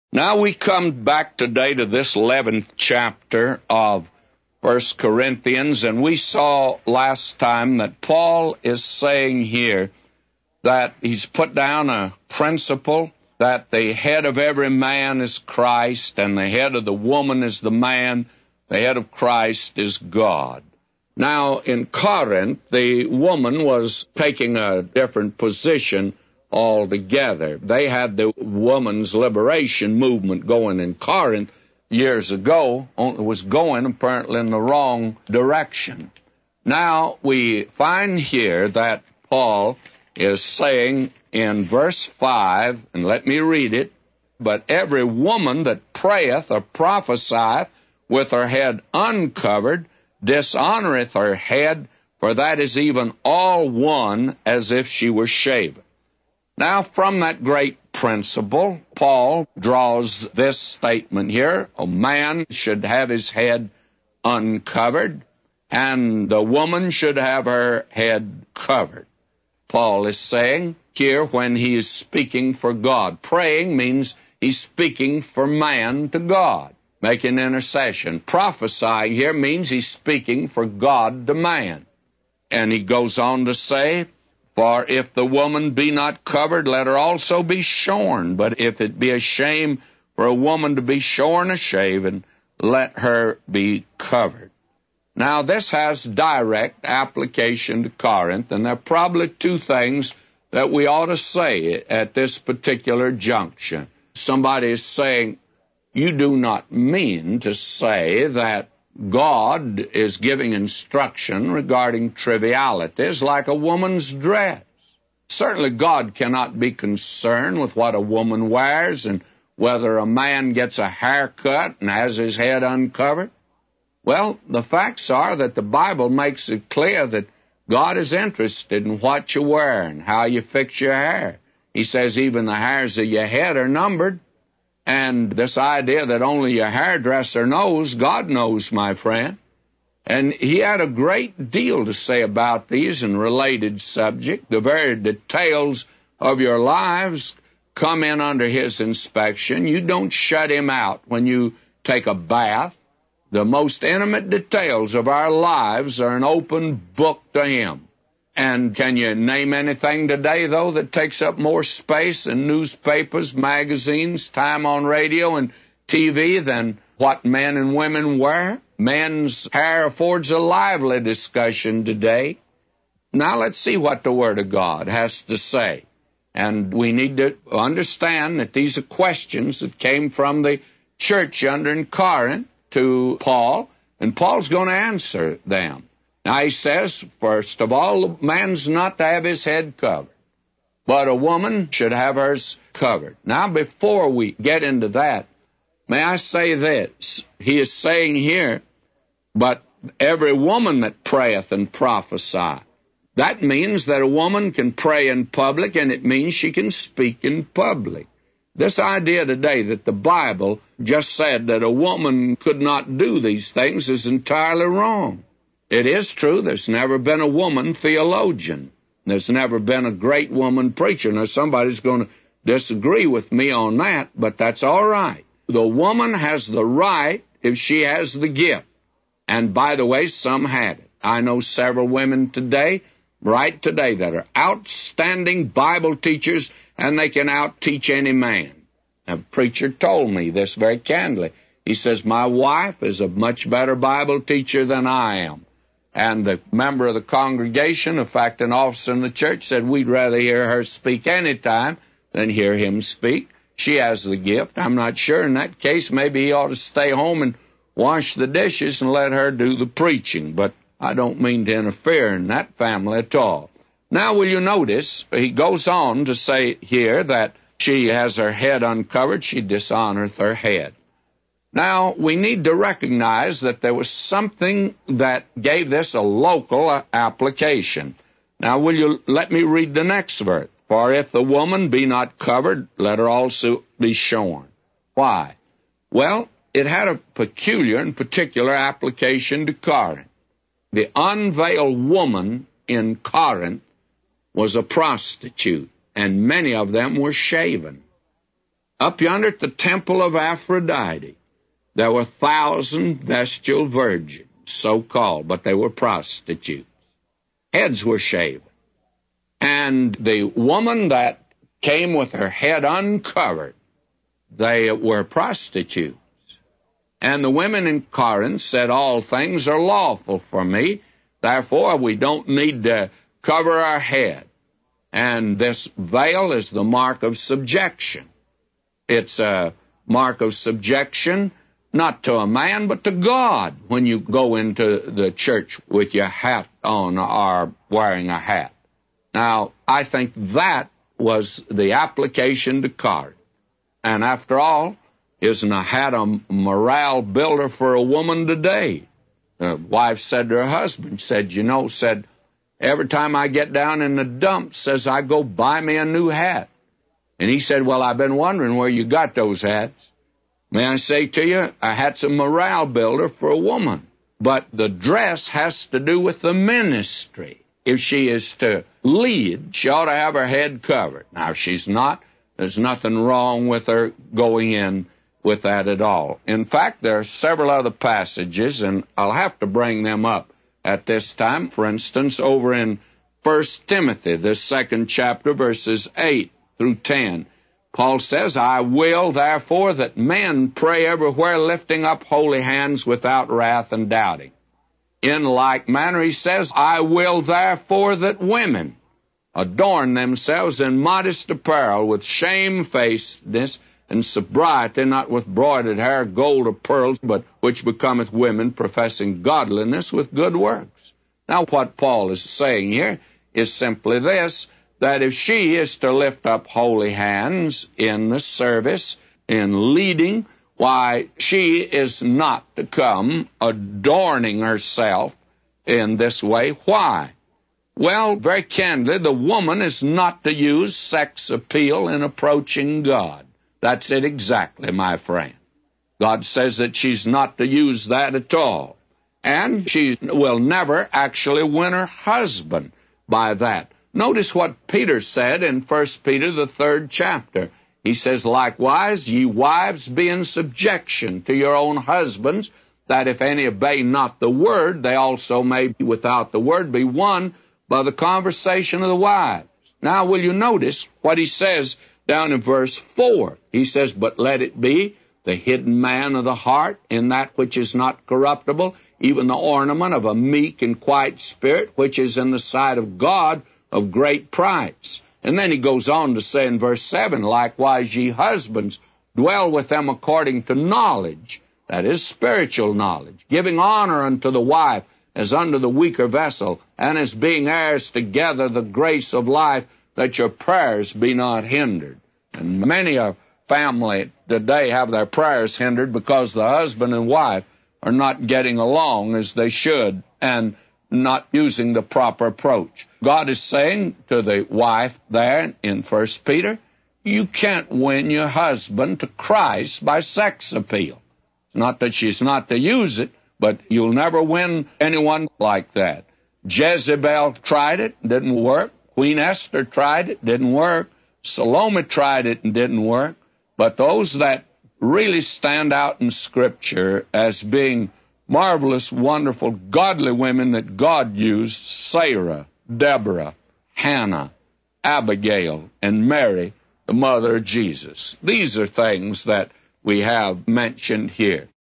Now we come back today to this 11th chapter of 1 Corinthians, and we saw last time that Paul is saying here that he's put down a principle that the head of every man is Christ, and the head of the woman is the man, the head of Christ is God. Now, in Corinth, the woman was taking a different position altogether. They had the woman's liberation movement going in Corinth years ago. It was going apparently in the wrong direction. Now we find here that Paul is saying in verse 5, and let me read it, "But every woman that prayeth or prophesieth with her head uncovered dishonoreth her head, for that is even all one as if she were shaven." Now, from that great principle, Paul draws this statement here: a man should have his head uncovered, and the woman should have her head covered. Paul is saying here, when he is speaking for God, praying means he's speaking for man to God, making intercession. Prophesying here means he's speaking for God to man. And he goes on to say, "For if the woman be not covered, let her also be shorn. But if it be a shame for a woman to be shorn or shaven, let her be covered." Now, this has direct application to Corinth, and there are probably two things that we ought to say at this particular junction. Somebody is saying, "You do not mean to say that God is giving instruction regarding trivialities like a woman's dress." Certainly God cannot be concerned with what a woman wears and whether a man gets a haircut and has his head uncovered. Well, the facts are that the Bible makes it clear that God is interested in what you wear and how you fix your hair. He says even the hairs of your head are numbered. And this idea that only your hairdresser knows, God knows, my friend. And he had a great deal to say about these and related subjects. The very details of your lives come in under his inspection. You don't shut him out when you take a bath. The most intimate details of our lives are an open book to him. And can you name anything today, though, that takes up more space in newspapers, magazines, time on radio and TV than what men and women wear? Men's hair affords a lively discussion today. Now let's see what the Word of God has to say. And we need to understand that these are questions that came from the church under in Corinth to Paul, and Paul's going to answer them. Now he says, first of all, a man's not to have his head covered, but a woman should have hers covered. Now before we get into that, may I say this? He is saying here, "But every woman that prayeth and prophesieth." That means that a woman can pray in public, and it means she can speak in public. This idea today that the Bible just said that a woman could not do these things is entirely wrong. It is true there's never been a woman theologian. There's never been a great woman preacher. Now, somebody's going to disagree with me on that, but that's all right. The woman has the right if she has the gift. And by the way, some have it. I know several women today, right today, that are outstanding Bible teachers, and they can out-teach any man. A preacher told me this very candidly. He says, "My wife is a much better Bible teacher than I am." And the member of the congregation, in fact, an officer in the church, said, "We'd rather hear her speak any time than hear him speak. She has the gift." I'm not sure. In that case, maybe he ought to stay home and wash the dishes and let her do the preaching. But I don't mean to interfere in that family at all. Now, will you notice, he goes on to say here that she has her head uncovered, she dishonoreth her head. Now, we need to recognize that there was something that gave this a local application. Now, will you let me read the next verse? "For if the woman be not covered, let her also be shorn." Why? Well, it had a peculiar and particular application to Corinth. The unveiled woman in Corinth was a prostitute, and many of them were shaven. Up yonder at the temple of Aphrodite, there were 1,000 vestal virgins, so-called, but they were prostitutes. Heads were shaven. And the woman that came with her head uncovered, they were prostitutes. And the women in Corinth said, all things are lawful for me, therefore we don't need to cover our head. And this veil is the mark of subjection. It's a mark of subjection not to a man, but to God when you go into the church with your hat on or wearing a hat. Now, I think that was the application to Corinth. And after all, isn't a hat a morale builder for a woman today? The wife said to her husband, said, every time I get down in the dumps, I go buy me a new hat. And he said, well, I've been wondering where you got those hats. May I say to you, a hat's a morale builder for a woman. But the dress has to do with the ministry. If she is to lead, she ought to have her head covered. Now, if she's not, there's nothing wrong with her going in with that at all. In fact, there are several other passages, and I'll have to bring them up at this time. For instance, over in 1 Timothy, the 2nd chapter, verses 8 through 10, Paul says, I will, therefore, that men pray everywhere, lifting up holy hands without wrath and doubting. In like manner, he says, I will, therefore, that women adorn themselves in modest apparel, with shamefacedness and sobriety, not with broidered hair, gold, or pearls, but which becometh women, professing godliness with good works. Now, what Paul is saying here is simply this, that if she is to lift up holy hands in the service, in leading, why, she is not to come adorning herself in this way. Why? Well, very candidly, the woman is not to use sex appeal in approaching God. That's it exactly, my friend. God says that she's not to use that at all. And she will never actually win her husband by that. Notice what Peter said in 1 Peter, the 3rd chapter. He says, likewise, ye wives, be in subjection to your own husbands, that if any obey not the word, they also may, without the word, be won by the conversation of the wives. Now, will you notice what he says down in verse 4? He says, but let it be the hidden man of the heart, in that which is not corruptible, even the ornament of a meek and quiet spirit, which is in the sight of God of great price. And then he goes on to say in verse 7, likewise ye husbands, dwell with them according to knowledge, that is spiritual knowledge, giving honor unto the wife as unto the weaker vessel, and as being heirs together the grace of life, that your prayers be not hindered. And many a family today have their prayers hindered because the husband and wife are not getting along as they should and not using the proper approach. God is saying to the wife there in 1 Peter, you can't win your husband to Christ by sex appeal. It's not that she's not to use it, but you'll never win anyone like that. Jezebel tried it, didn't work. Queen Esther tried it, didn't work. Salome tried it and didn't work. But those that really stand out in Scripture as being marvelous, wonderful, godly women that God used, Sarah, Deborah, Hannah, Abigail, and Mary, the mother of Jesus. These are things that we have mentioned here.